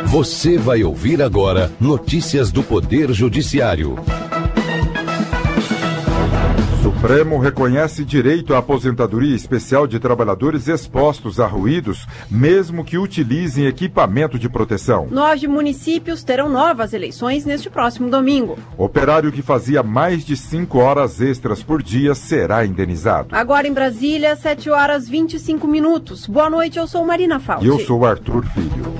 Você vai ouvir agora notícias do Poder Judiciário. Supremo reconhece direito à aposentadoria especial de trabalhadores expostos a ruídos, mesmo que utilizem equipamento de proteção. 9 municípios terão novas eleições neste próximo domingo. Operário que fazia mais de 5 horas extras por dia será indenizado. Agora em Brasília, 7 horas 25 minutos. Boa noite, eu sou Marina Falti. E eu sou Arthur Filho.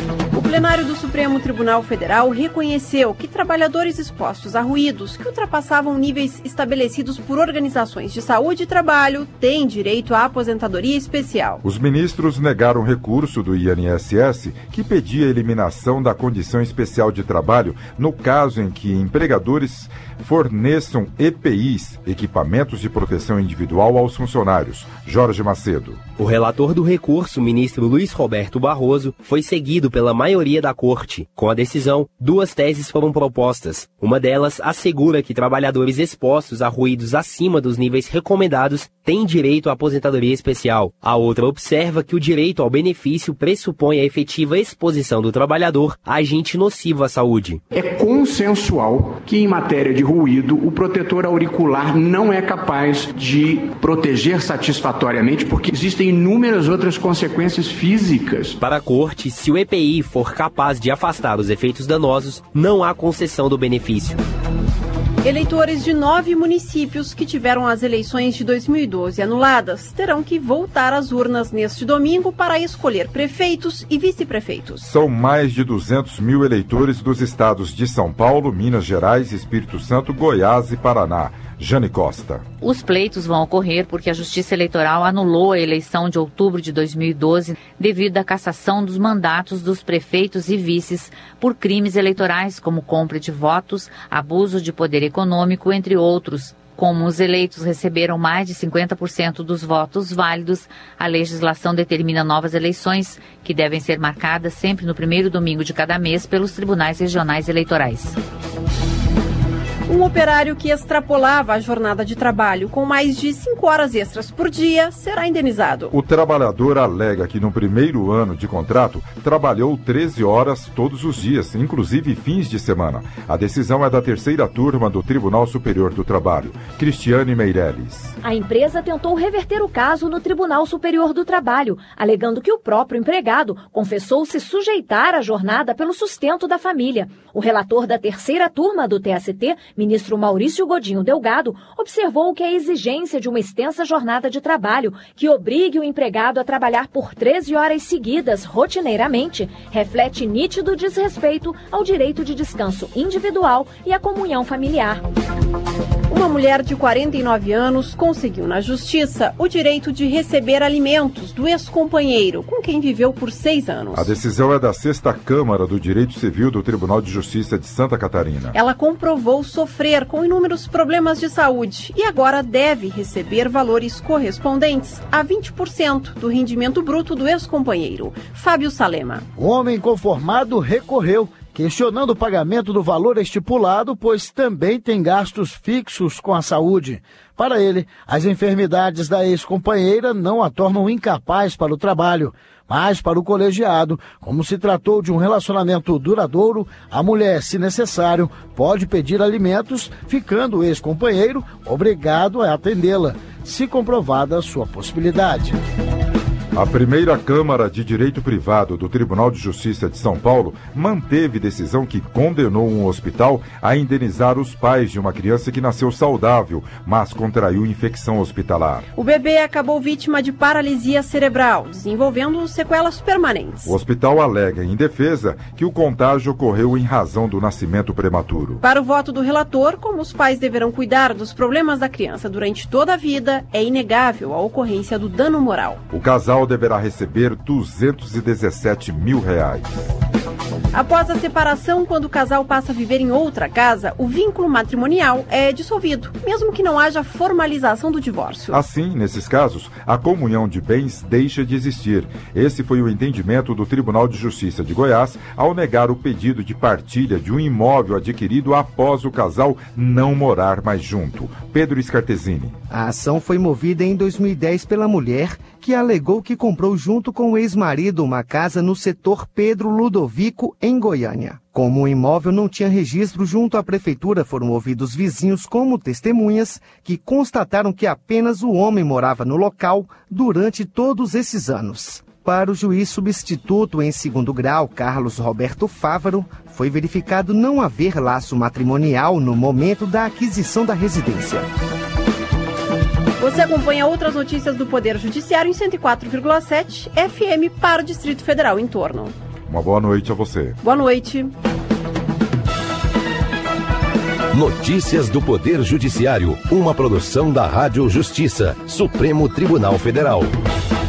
O plenário do Supremo Tribunal Federal reconheceu que trabalhadores expostos a ruídos que ultrapassavam níveis estabelecidos por organizações de saúde e trabalho têm direito à aposentadoria especial. Os ministros negaram recurso do INSS que pedia a eliminação da condição especial de trabalho no caso em que empregadores forneçam EPIs, equipamentos de proteção individual, aos funcionários. Jorge Macedo. O relator do recurso, ministro Luiz Roberto Barroso, foi seguido pela maioria da Corte. Com a decisão, 2 teses foram propostas. Uma delas assegura que trabalhadores expostos a ruídos acima dos níveis recomendados têm direito à aposentadoria especial. A outra observa que o direito ao benefício pressupõe a efetiva exposição do trabalhador a agente nocivo à saúde. É consensual que, em matéria de ruído, o protetor auricular não é capaz de proteger satisfatoriamente, porque existem inúmeras outras consequências físicas. Para a Corte, se o EPI for capaz de afastar os efeitos danosos, não há concessão do benefício. Eleitores de 9 municípios que tiveram as eleições de 2012 anuladas terão que voltar às urnas neste domingo para escolher prefeitos e vice-prefeitos. São mais de 200 mil eleitores dos estados de São Paulo, Minas Gerais, Espírito Santo, Goiás e Paraná. Jane Costa. Os pleitos vão ocorrer porque a Justiça Eleitoral anulou a eleição de outubro de 2012 devido à cassação dos mandatos dos prefeitos e vices por crimes eleitorais como compra de votos, abuso de poder econômico, entre outros. Como os eleitos receberam mais de 50% dos votos válidos, a legislação determina novas eleições, que devem ser marcadas sempre no primeiro domingo de cada mês pelos tribunais regionais eleitorais. Um operário que extrapolava a jornada de trabalho com mais de 5 horas extras por dia será indenizado. O trabalhador alega que no primeiro ano de contrato trabalhou 13 horas todos os dias, inclusive fins de semana. A decisão é da 3ª turma do Tribunal Superior do Trabalho. Cristiane Meirelles. A empresa tentou reverter o caso no Tribunal Superior do Trabalho, alegando que o próprio empregado confessou se sujeitar à jornada pelo sustento da família. O relator da 3ª turma do TST, ministro Maurício Godinho Delgado, observou que a exigência de uma extensa jornada de trabalho que obrigue o empregado a trabalhar por 13 horas seguidas, rotineiramente, reflete nítido desrespeito ao direito de descanso individual e à comunhão familiar. Uma mulher de 49 anos conseguiu na justiça o direito de receber alimentos do ex-companheiro, com quem viveu por 6 anos. A decisão é da 6ª Câmara do Direito Civil do Tribunal de Justiça de Santa Catarina. Ela comprovou sofrer com inúmeros problemas de saúde e agora deve receber valores correspondentes a 20% do rendimento bruto do ex-companheiro. Fábio Salema. O homem inconformado recorreu, questionando o pagamento do valor estipulado, pois também tem gastos fixos com a saúde. Para ele, as enfermidades da ex-companheira não a tornam incapaz para o trabalho, mas para o colegiado, como se tratou de um relacionamento duradouro, a mulher, se necessário, pode pedir alimentos, ficando o ex-companheiro obrigado a atendê-la, se comprovada a sua possibilidade. A 1ª Câmara de Direito Privado do Tribunal de Justiça de São Paulo manteve decisão que condenou um hospital a indenizar os pais de uma criança que nasceu saudável, mas contraiu infecção hospitalar. O bebê acabou vítima de paralisia cerebral, desenvolvendo sequelas permanentes. O hospital alega em defesa que o contágio ocorreu em razão do nascimento prematuro. Para o voto do relator, como os pais deverão cuidar dos problemas da criança durante toda a vida, é inegável a ocorrência do dano moral. O casal deverá receber R$217 mil. Após a separação, quando o casal passa a viver em outra casa, o vínculo matrimonial é dissolvido, mesmo que não haja formalização do divórcio. Assim, nesses casos, a comunhão de bens deixa de existir. Esse foi o entendimento do Tribunal de Justiça de Goiás ao negar o pedido de partilha de um imóvel adquirido após o casal não morar mais junto. Pedro Scartesini. A ação foi movida em 2010 pela mulher, que alegou que comprou junto com o ex-marido uma casa no setor Pedro Ludovico, em Goiânia. Como o imóvel não tinha registro junto à prefeitura, foram ouvidos vizinhos como testemunhas que constataram que apenas o homem morava no local durante todos esses anos. Para o juiz substituto em segundo grau, Carlos Roberto Fávaro, foi verificado não haver laço matrimonial no momento da aquisição da residência. Você acompanha outras notícias do Poder Judiciário em 104,7 FM para o Distrito Federal em torno. Uma boa noite a você. Boa noite. Notícias do Poder Judiciário, uma produção da Rádio Justiça, Supremo Tribunal Federal.